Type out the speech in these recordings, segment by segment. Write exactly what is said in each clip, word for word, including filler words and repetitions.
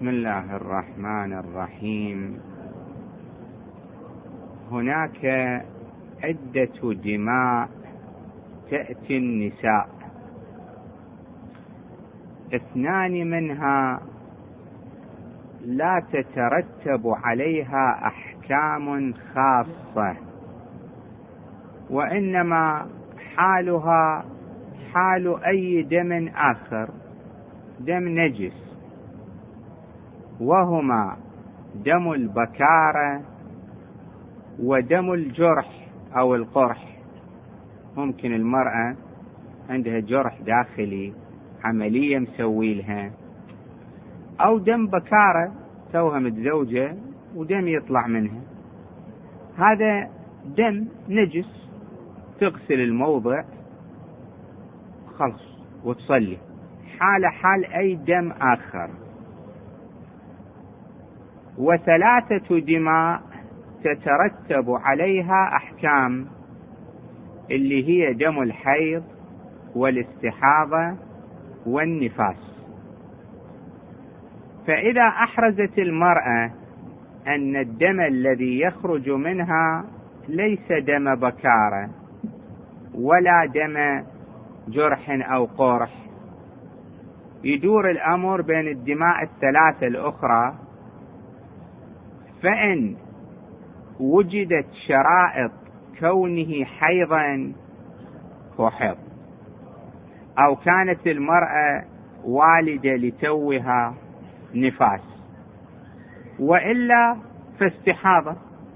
بسم الله الرحمن الرحيم. هناك عدة دماء تأتي النساء، اثنان منها لا تترتب عليها أحكام خاصة، وإنما حالها حال أي دم آخر، دم نجس، وهما دم البكارة ودم الجرح أو القرح. ممكن المرأة عندها جرح داخلي، عملية مسوي لها، أو دم بكارة توها متزوجة ودم يطلع منها، هذا دم نجس، تغسل الموضع خلص وتصلي، حال حال أي دم آخر. وثلاثة دماء تترتب عليها أحكام، اللي هي دم الحيض والاستحاضة والنفاس. فإذا أحرزت المرأة أن الدم الذي يخرج منها ليس دم بكارة ولا دم جرح أو قرح، يدور الأمر بين الدماء الثلاثة الأخرى، فإن وجدت شرائط كونه حيضا وحيض، أو كانت المرأة والدة لتوها نفاس، وإلا فاستحاضة.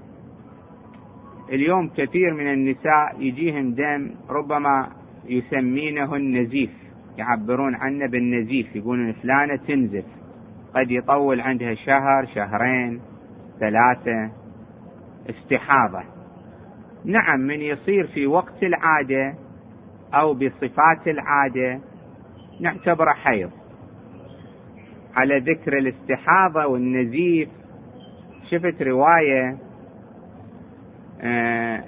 اليوم كثير من النساء يجيهم دم ربما يسمينه النزيف، يعبرون عنه بالنزيف، يقولون فلانة تنزف، قد يطول عندها شهر شهرين ثلاثة. استحاضة نعم، من يصير في وقت العادة أو بصفات العادة نعتبر حيض. على ذكر الاستحاضة والنزيف، شفت رواية آه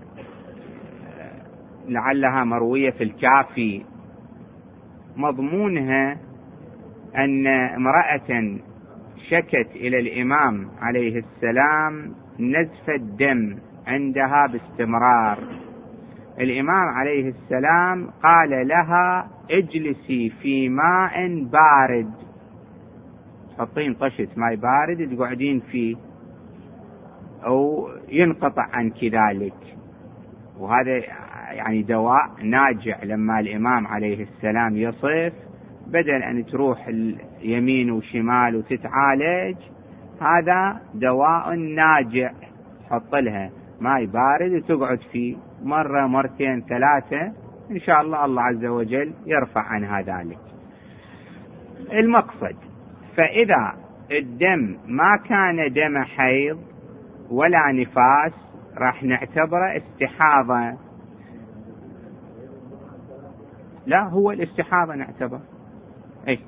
لعلها مروية في الكافي، مضمونها أن امرأة شكت إلى الإمام عليه السلام نزف الدم عندها باستمرار. الإمام عليه السلام قال لها اجلسي في ماء بارد، تحطين طشة ماء بارد تقعدين فيه أو ينقطع عنك ذلك. وهذا يعني دواء ناجع، لما الإمام عليه السلام يصف بدل أن تروح اليمين وشمال وتتعالج، هذا دواء ناجع، حط لها ماء بارد وتقعد فيه مرة مرتين ثلاثة، إن شاء الله الله عز وجل يرفع عنها ذلك. المقصد، فإذا الدم ما كان دم حيض ولا نفاس راح نعتبره استحاضة. لا، هو الاستحاضة نعتبر ايه،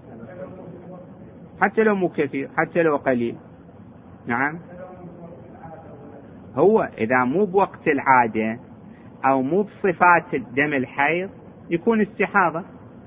حتى لو مو كثير، حتى لو قليل. نعم، هو إذا مو بوقت العادة أو مو بصفات الدم الحيض يكون استحاضة،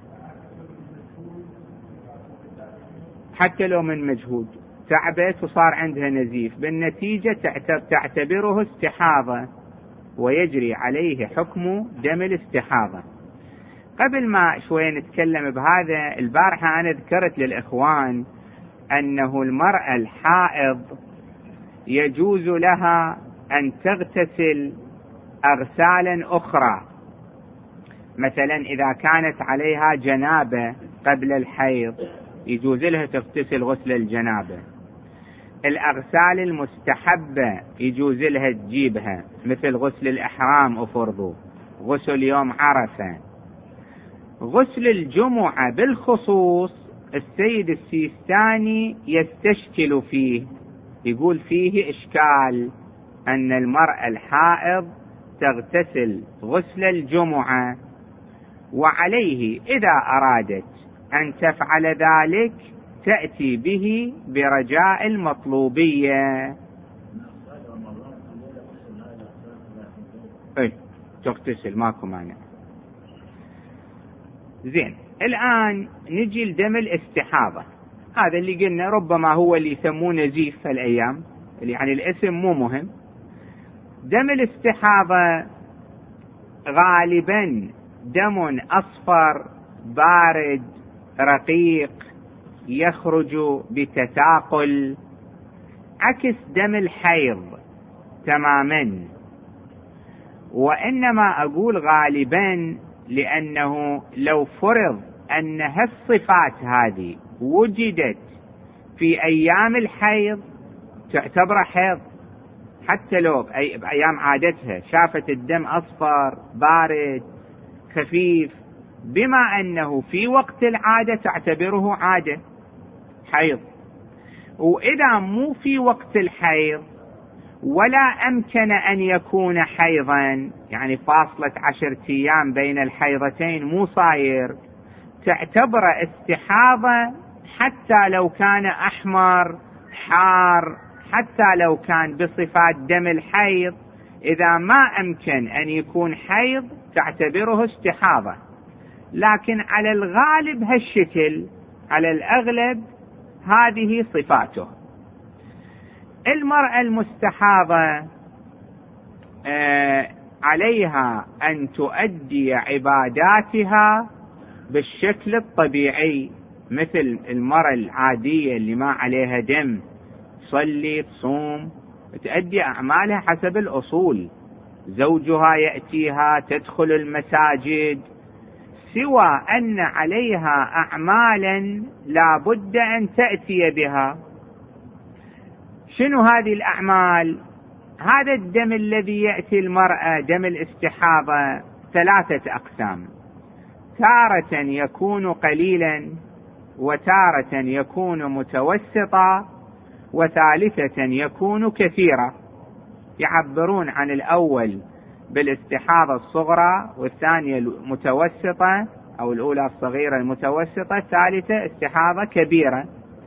حتى لو من مجهود تعبت وصار عندها نزيف، بالنتيجة تعتبره استحاضة ويجري عليه حكم دم الاستحاضة. قبل ما شوي نتكلم بهذا، البارحة أنا ذكرت للإخوان أنه المرأة الحائض يجوز لها أن تغتسل أغسالا أخرى، مثلا إذا كانت عليها جنابة قبل الحيض يجوز لها تغتسل غسل الجنابة. الأغسال المستحبة يجوز لها تجيبها، مثل غسل الإحرام أفرضوا، غسل يوم عرفة. غسل الجمعة بالخصوص السيد السيستاني يستشكل فيه، يقول فيه إشكال أن المرأة الحائض تغتسل غسل الجمعة، وعليه إذا أرادت أن تفعل ذلك تأتي به برجاء المطلوبية. ايه تغتسل ماكو مانع. زين، الآن نجي لدم الاستحاضة. هذا اللي قلنا ربما هو اللي يسمونه نزيف الأيام، يعني الاسم مو مهم. دم الاستحاضة غالبا دم أصفر بارد رقيق يخرج بتثاقل، عكس دم الحيض تماما. وإنما أقول غالبا لأنه لو فرض أن هالصفات هذه وجدت في أيام الحيض تعتبر حيض، حتى لو بأيام عادتها شافت الدم أصفر بارد خفيف، بما أنه في وقت العادة تعتبره عادة حيض. وإذا مو في وقت الحيض ولا أمكن أن يكون حيضا، يعني فاصلة عشرة أيام بين الحيضتين مو صاير، تعتبر استحاضة حتى لو كان أحمر حار، حتى لو كان بصفات دم الحيض، إذا ما أمكن أن يكون حيض تعتبره استحاضة. لكن على الغالب هالشكل، على الأغلب هذه صفاته. المرأة المستحاضة آه عليها أن تؤدي عباداتها بالشكل الطبيعي، مثل المرأة العادية اللي ما عليها دم، تصلي تصوم تؤدي أعمالها حسب الأصول، زوجها يأتيها تدخل المساجد، سوى أن عليها أعمالا لا بد أن تأتي بها. شنو هذه الأعمال؟ هذا الدم الذي يأتي المرأة دم الاستحاضة ثلاثة أقسام، تارة يكون قليلا، وتارة يكون متوسطا، وثالثة يكون كثيرا. يعبرون عن الأول بالاستحاضة الصغرى، والثانية المتوسطة أو الأولى الصغيرة المتوسطة، الثالثة استحاضة كبيرة.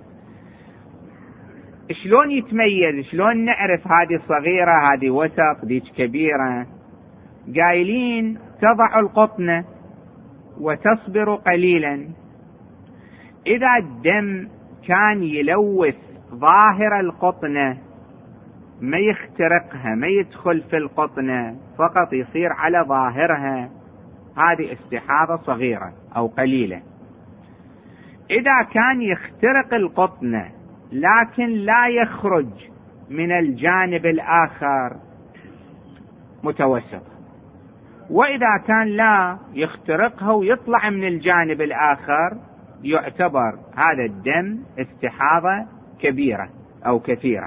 شلون يتميز؟ شلون نعرف هذه صغيرة هذه وسط ديك كبيرة؟ قايلين تضع القطنة وتصبر قليلا. إذا الدم كان يلوث ظاهر القطنة، ما يخترقها، ما يدخل في القطنة، فقط يصير على ظاهرها، هذه استحاضة صغيرة أو قليلة. إذا كان يخترق القطنة لكن لا يخرج من الجانب الآخر، متوسط. وإذا كان لا يخترقها ويطلع من الجانب الآخر، يعتبر هذا الدم استحاضة كبيرة أو كثيرة.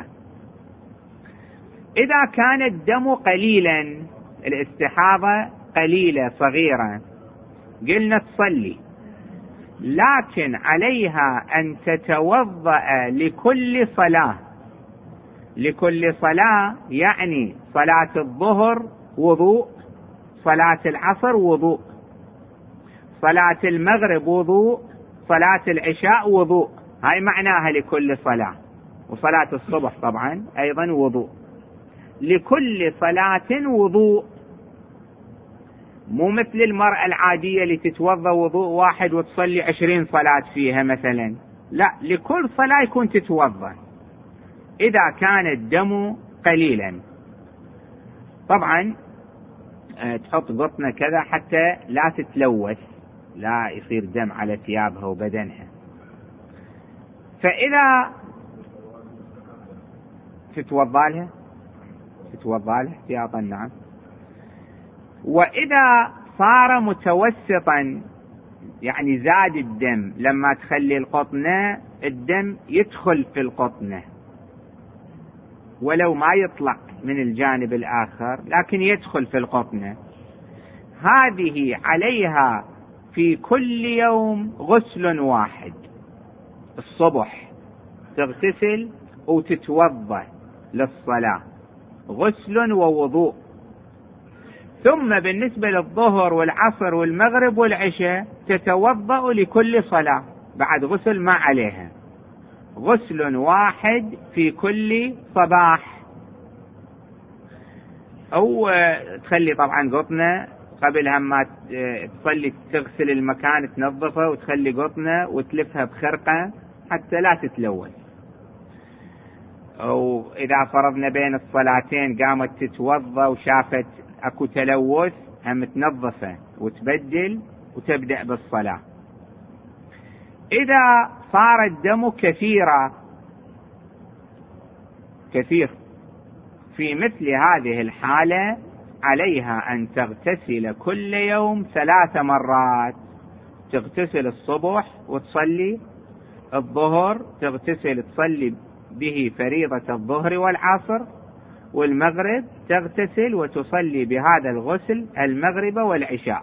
إذا كان الدم قليلا، الاستحاضة قليلة صغيرة، قلنا تصلي، لكن عليها أن تتوضأ لكل صلاة. لكل صلاة يعني صلاة الظهر وضوء، صلاة العصر وضوء، صلاة المغرب وضوء، صلاة العشاء وضوء، هاي معناها لكل صلاة. وصلاة الصبح طبعا أيضا وضوء. لكل صلاة وضوء، مو مثل المرأة العادية اللي تتوضأ وضوء واحد وتصلي عشرين صلاة فيها مثلا، لا، لكل صلاة يكون تتوضأ إذا كان الدم قليلا. طبعا تحط قطنة كذا حتى لا تتلوث، لا يصير دم على ثيابها وبدنها. فإذا تتوضأ لها تتوضأ لها احتياطا، نعم. وإذا صار متوسطا، يعني زاد الدم، لما تخلي القطنة الدم يدخل في القطنة ولو ما يطلع من الجانب الآخر، لكن يدخل في القطنة، هذه عليها في كل يوم غسل واحد. الصبح تغتسل وتتوضأ للصلاة، غسل ووضوء. ثم بالنسبة للظهر والعصر والمغرب والعشاء تتوضأ لكل صلاة بعد غسل ما عليها، غسل واحد في كل صباح. أو تخلي طبعا قطنة قبل ما تصلي، تغسل المكان تنظفه وتخلي قطنة وتلفها بخرقة حتى لا تتلوث. أو إذا فرضنا بين الصلاتين قامت تتوضأ وشافت أكو تلوث، هم تنظفه وتبدل وتبدأ بالصلاة. إذا صار الدم كثيرا كثير في مثل هذه الحالة عليها أن تغتسل كل يوم ثلاث مرات، تغتسل الصبح وتصلي الظهر، تغتسل تصلي به فريضة الظهر والعصر، والمغرب تغتسل وتصلي بهذا الغسل المغرب والعشاء.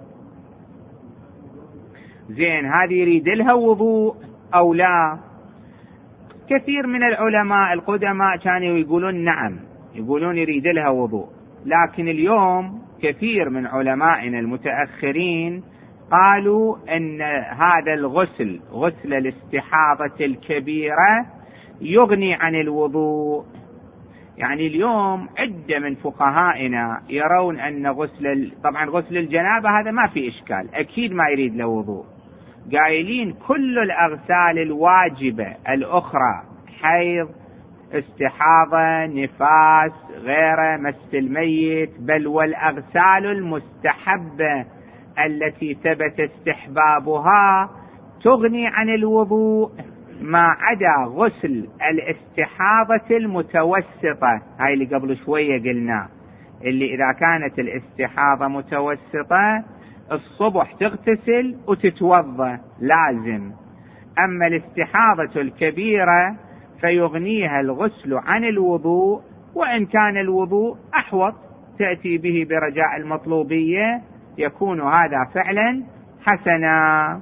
زين، هذه يريد لها وضوء أو لا؟ كثير من العلماء القدماء كانوا يقولون نعم، يقولون يريد لها وضوء، لكن اليوم كثير من علمائنا المتأخرين قالوا أن هذا الغسل، غسل الاستحاضة الكبيرة، يغني عن الوضوء. يعني اليوم عدة من فقهائنا يرون أن غسل، طبعا غسل الجنابة هذا ما في إشكال، أكيد ما يريد له وضوء، قايلين كل الأغسال الواجبة الأخرى، حيض، استحاضة، نفاس، غيره، مس الميت، بل والأغسال المستحبة التي ثبت استحبابها تغني عن الوضوء، ما عدا غسل الاستحاضة المتوسطة، هاي اللي قبل شوية قلنا، اللي إذا كانت الاستحاضة متوسطة الصبح تغتسل وتتوضأ لازم. أما الاستحاضة الكبيرة فيغنيها الغسل عن الوضوء، وإن كان الوضوء أحوط تأتي به برجاء المطلوبية يكون هذا فعلا حسنا.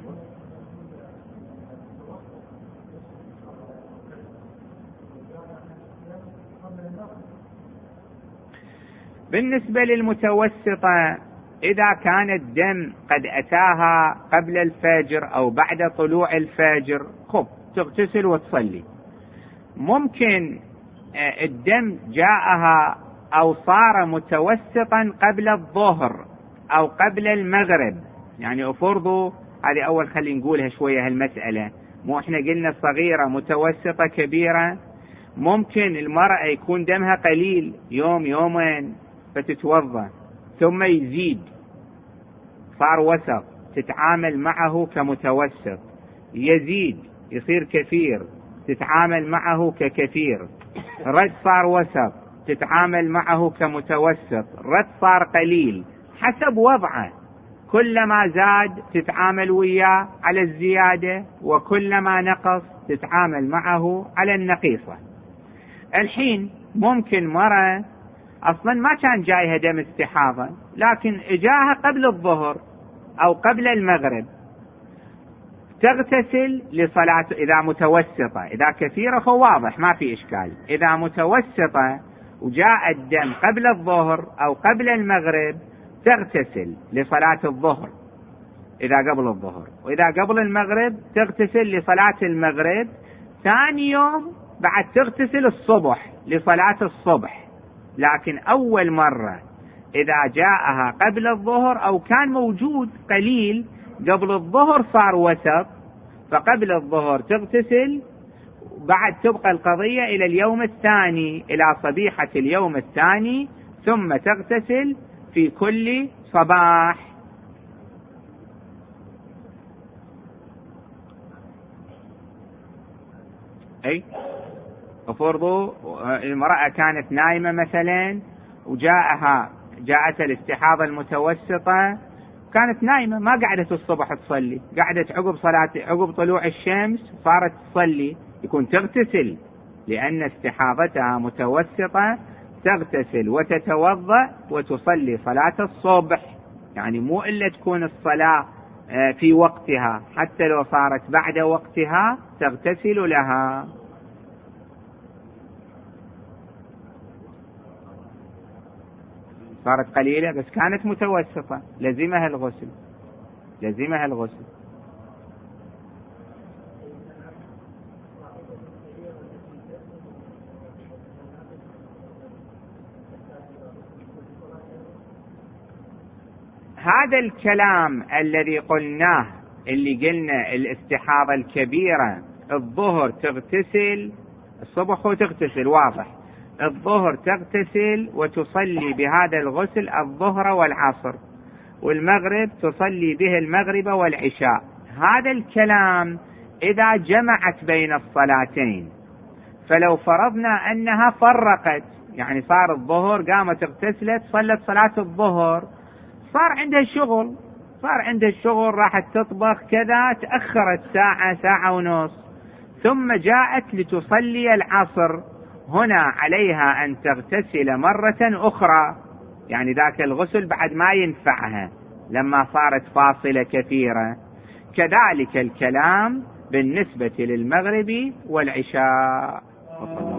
بالنسبة للمتوسطة، إذا كان الدم قد أتاها قبل الفجر أو بعد طلوع الفجر، خب تغتسل وتصلي. ممكن الدم جاءها أو صار متوسطا قبل الظهر أو قبل المغرب، يعني أفرضوا هذه أول خلي نقولها شوية هالمسألة، مو إحنا قلنا صغيرة متوسطة كبيرة؟ ممكن المرأة يكون دمها قليل يوم يومين فتتوضأ، ثم يزيد صار وسط تتعامل معه كمتوسط، يزيد يصير كثير تتعامل معه ككثير، رد صار وسط تتعامل معه كمتوسط، رد صار قليل، حسب وضعه. كلما زاد تتعامل وياه على الزيادة، وكلما نقص تتعامل معه على النقيصة. الحين ممكن مرة أصلا ما كان جايها دم استحاضة، لكن إجاها قبل الظهر أو قبل المغرب، تغتسل لصلاة إذا متوسطة. إذا كثيرة فواضح ما في إشكال، إذا متوسطة وجاء الدم قبل الظهر أو قبل المغرب تغتسل لصلاة الظهر إذا قبل الظهر، وإذا قبل المغرب تغتسل لصلاة المغرب. ثاني يوم بعد تغتسل الصبح لصلاة الصبح. لكن أول مرة إذا جاءها قبل الظهر أو كان موجود قليل قبل الظهر صار وسط، فقبل الظهر تغتسل، بعد تبقى القضية إلى اليوم الثاني، إلى صبيحة اليوم الثاني، ثم تغتسل في كل صباح. أي افرضوا المرأة كانت نايمة مثلا وجاءها جاءت الاستحاضة المتوسطة، كانت نايمة ما قعدت الصبح تصلي، قعدت عقب صلاة عقب طلوع الشمس صارت تصلي، يكون تغتسل لأن استحاضتها متوسطة، تغتسل وتتوضأ وتصلي صلاة الصبح. يعني مو إلا تكون الصلاة في وقتها، حتى لو صارت بعد وقتها تغتسل لها. صارت قليلة بس كانت متوسطة، لزمها الغسل، لزمها الغسل. هذا الكلام الذي قلناه اللي قلنا الاستحاضة الكبيرة الظهر تغتسل الصبح وتغتسل واضح، الظهر تغتسل وتصلي بهذا الغسل الظهر والعصر، والمغرب تصلي به المغرب والعشاء. هذا الكلام إذا جمعت بين الصلاتين. فلو فرضنا أنها فرقت، يعني صار الظهر قامت اغتسلت صلت صلاة الظهر، صار عندها شغل صار عندها الشغل راحت تطبخ كذا، تأخرت ساعة ساعة ونص، ثم جاءت لتصلي العصر، هنا عليها أن تغتسل مرة أخرى، يعني ذاك الغسل بعد ما ينفعها لما صارت فاصلة كثيرة. كذلك الكلام بالنسبة للمغرب والعشاء.